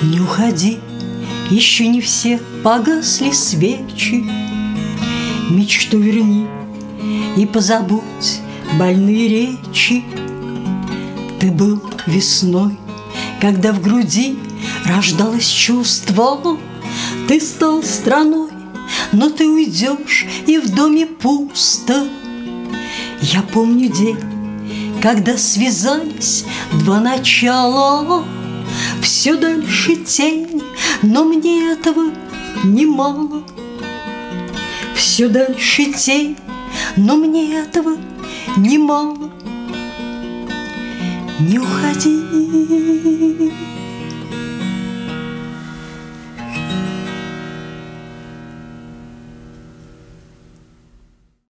Не уходи, еще не все погасли свечи. Мечту верни и позабудь больные речи. Ты был весной, когда в груди рождалось чувство. Ты стал страной, но ты уйдешь, и в доме пусто. Я помню день, когда связались два начала. Все дальше тень, но мне этого немало. Все дальше тень, но мне этого немало. Не уходи.